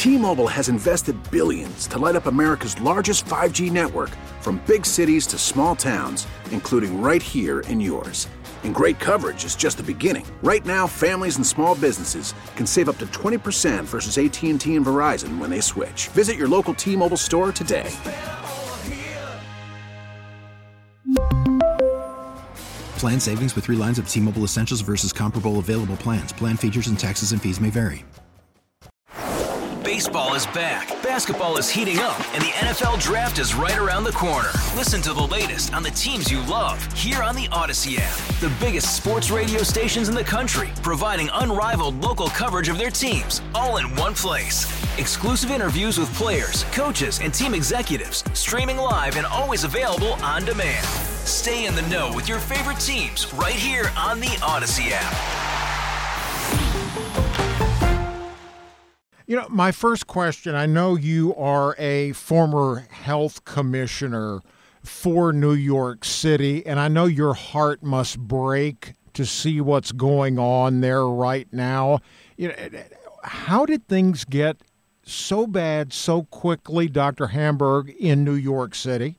T-Mobile has invested billions to light up America's largest 5G network, from big cities to small towns, including right here in yours. And great coverage is just the beginning. Right now, families and small businesses can save up to 20% versus AT&T and Verizon when they switch. Visit your local T-Mobile store today. Plan savings with 3 lines of T-Mobile Essentials versus comparable available plans. Plan features and taxes and fees may vary. Baseball is back, basketball is heating up, and the NFL Draft is right around the corner. Listen to the latest on the teams you love here on the Odyssey app. The biggest sports radio stations in the country, providing unrivaled local coverage of their teams, all in one place. Exclusive interviews with players, coaches, and team executives, streaming live and always available on demand. Stay in the know with your favorite teams right here on the Odyssey app. You know, my first question, I know you are a former health commissioner for New York City, and I know your heart must break to see what's going on there right now. You know, how did things get so bad so quickly, Dr. Hamburg, in New York City?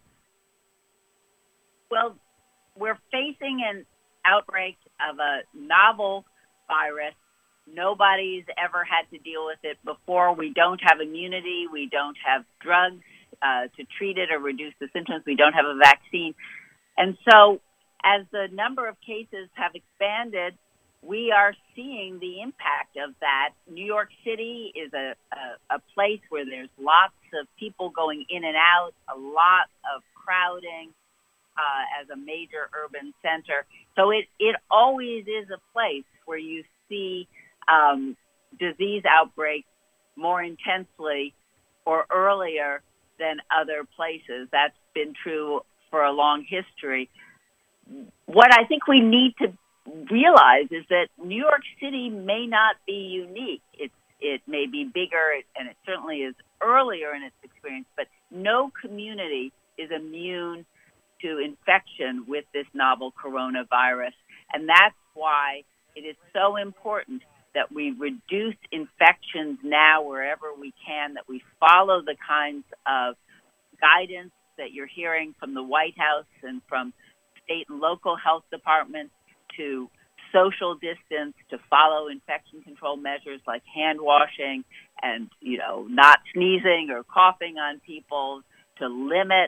Well, we're facing an outbreak of a novel virus. Nobody's ever had to deal with it before. We don't have immunity. We don't have drugs to treat it or reduce the symptoms. We don't have a vaccine. And so as the number of cases have expanded, we are seeing the impact of that. New York City is a place where there's lots of people going in and out, a lot of crowding as a major urban center. So it always is a place where you see disease outbreaks more intensely or earlier than other places. That's been true for a long history. What I think we need to realize is that New York City may not be unique. It may be bigger, and it certainly is earlier in its experience, but no community is immune to infection with this novel coronavirus. And that's why it is so important that we reduce infections now wherever we can, that we follow the kinds of guidance that you're hearing from the White House and from state and local health departments, to social distance, to follow infection control measures like hand washing and, not sneezing or coughing on people, to limit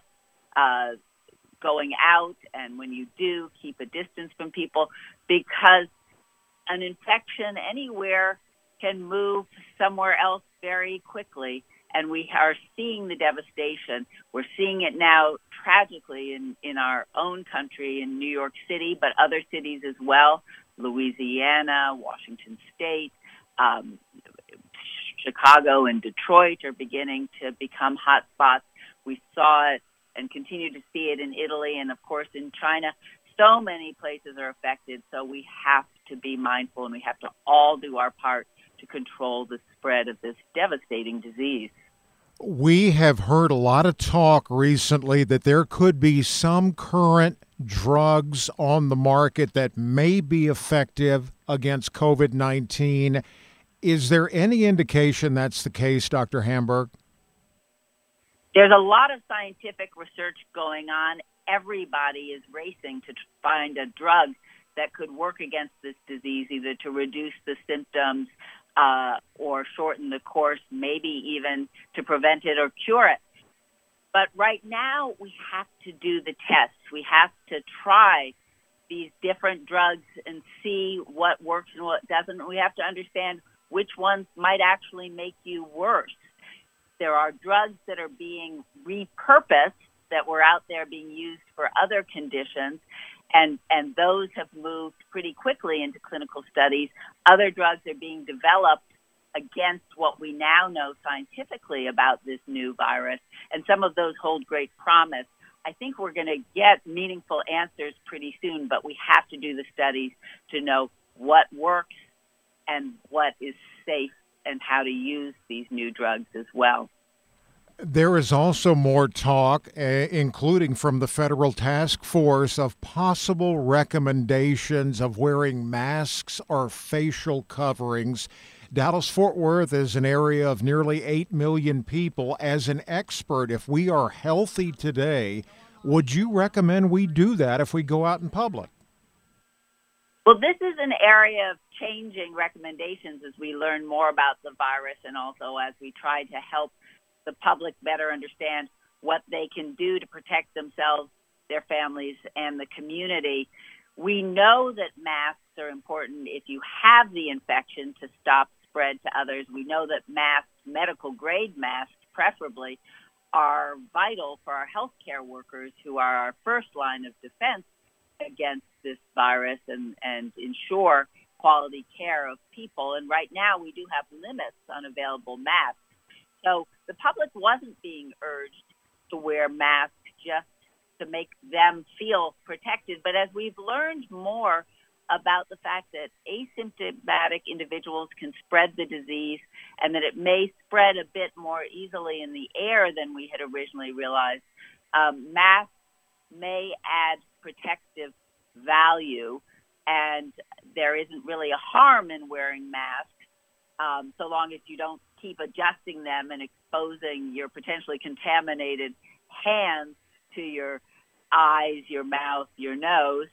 going out, and when you do, keep a distance from people, because an infection anywhere can move somewhere else very quickly, and we are seeing the devastation. We're seeing it now tragically in our own country, in New York City, but other cities as well. Louisiana, Washington State, Chicago and Detroit are beginning to become hot spots. We saw it and continue to see it in Italy and, of course, in China. So many places are affected, so we have to be mindful, and we have to all do our part to control the spread of this devastating disease. We have heard a lot of talk recently that there could be some current drugs on the market that may be effective against COVID-19. Is there any indication that's the case, Dr. Hamburg? There's a lot of scientific research going on. Everybody is racing to find a drug that could work against this disease, either to reduce the symptoms or shorten the course, maybe even to prevent it or cure it. But right now, we have to do the tests. We have to try these different drugs and see what works and what doesn't. We have to understand which ones might actually make you worse. There are drugs that are being repurposed that were out there being used for other conditions, and those have moved pretty quickly into clinical studies. Other drugs are being developed against what we now know scientifically about this new virus, and some of those hold great promise. I think we're going to get meaningful answers pretty soon, but we have to do the studies to know what works and what is safe and how to use these new drugs as well. There is also more talk, including from the federal task force, of possible recommendations of wearing masks or facial coverings Dallas-Fort Worth is an area of nearly 8 million people. As an expert, if we are healthy today, would you recommend we do that if we go out in public? Well, this is an area of changing recommendations as we learn more about the virus and also as we try to help the public better understand what they can do to protect themselves, their families, and the community. We know that masks are important if you have the infection to stop spread to others. We know that masks, medical-grade masks preferably, are vital for our healthcare workers who are our first line of defense against this virus and ensure quality care of people. And right now we do have limits on available masks. So the public wasn't being urged to wear masks just to make them feel protected. But as we've learned more about the fact that asymptomatic individuals can spread the disease and that it may spread a bit more easily in the air than we had originally realized, masks may add protective value, and there isn't really a harm in wearing masks so long as you don't keep adjusting them and exposing your potentially contaminated hands to your eyes, your mouth, your nose.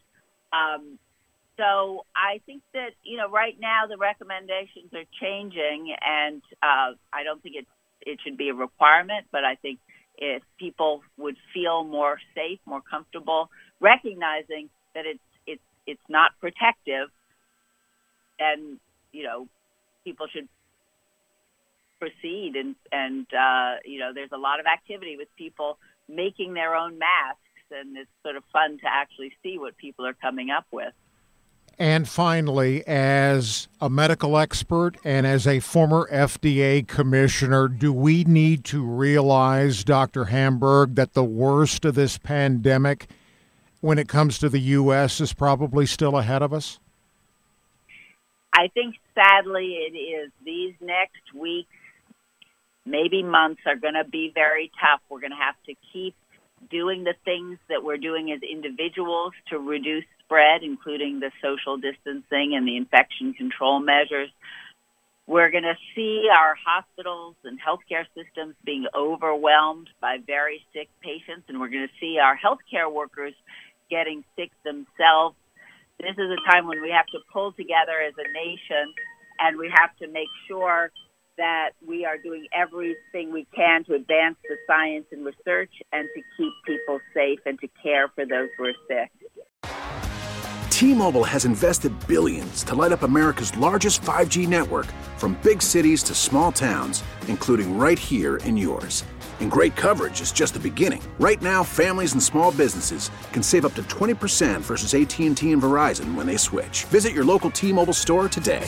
So I think that, right now the recommendations are changing, and I don't think it should be a requirement, but I think if people would feel more safe, more comfortable, recognizing that it's not protective, then, people should proceed. And there's a lot of activity with people making their own masks, and it's sort of fun to actually see what people are coming up with. And finally, as a medical expert and as a former FDA commissioner, do we need to realize, Dr. Hamburg, that the worst of this pandemic when it comes to the U.S. is probably still ahead of us? I think, sadly, it is. These next weeks, maybe months, are going to be very tough. We're going to have to keep doing the things that we're doing as individuals to reduce spread, including the social distancing and the infection control measures. We're going to see our hospitals and healthcare systems being overwhelmed by very sick patients, and we're going to see our healthcare workers getting sick themselves. This is a time when we have to pull together as a nation, and we have to make sure that we are doing everything we can to advance the science and research and to keep people safe and to care for those who are sick. T-Mobile has invested billions to light up America's largest 5G network, from big cities to small towns, including right here in yours. And great coverage is just the beginning. Right now, families and small businesses can save up to 20% versus AT&T and Verizon when they switch. Visit your local T-Mobile store today.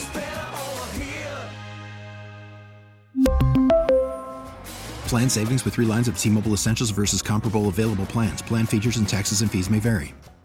Plan savings with 3 lines of T-Mobile Essentials versus comparable available plans. Plan features and taxes and fees may vary.